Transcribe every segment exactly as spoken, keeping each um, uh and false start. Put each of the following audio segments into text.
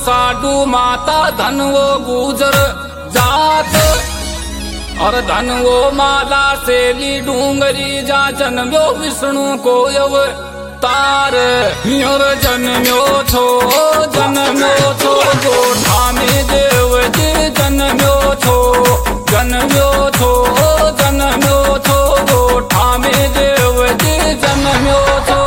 साधु माता धन वो गुजर जात और धन वो माला सेली डूंगरी जा जन्म्यो विष्णु को यव तार और जन्म्यो छो जन्म्यो छो गोठा में देव जी जन्म्यो छो जन्म्यो छो जन्म्यो छो गोठा में देव जी जन्म्यो छो।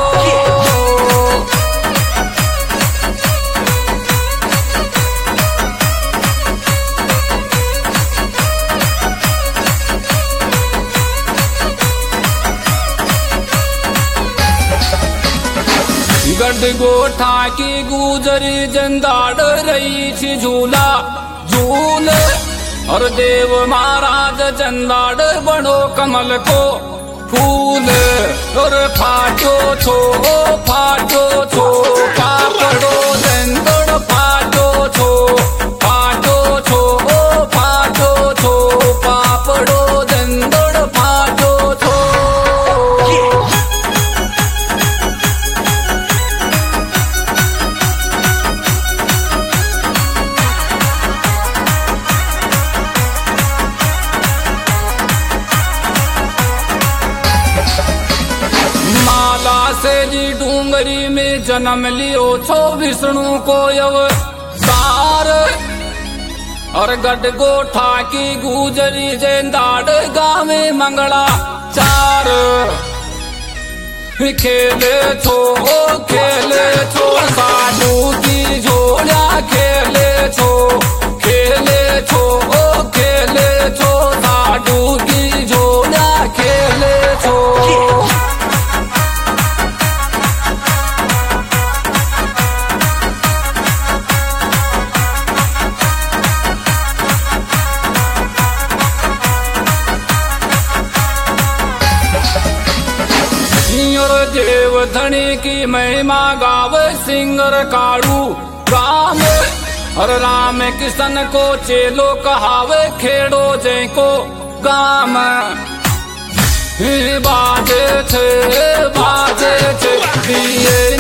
गढ़ गोठा की गुजरी जंदाड़ रही थी झूला झूल और देव महाराज जंदाड़ बड़ो कमल को फूल और फाटो छो फाटो छो पापड़ो जंदड़ फाटो छो फाटो छो फाटो छो पापड़ो जंदड़ फाटो छो। से जी डूंगरी में जन्म लियो छो विष्णु को अवतार और गढ़ गोठा की गुजरी जेंदाड़ गावे मंगला चार खेले छो खेले छो साधु की झोलिया खेले छो खेले छो खेले छो साधु की झोलिया खेले छो। देव धनी की महिमा गाव सिंगर काड़ू राम और राम किशन को चेलो कहावे खेड़ो जय को गाम बाजे थे बाजे थे दिए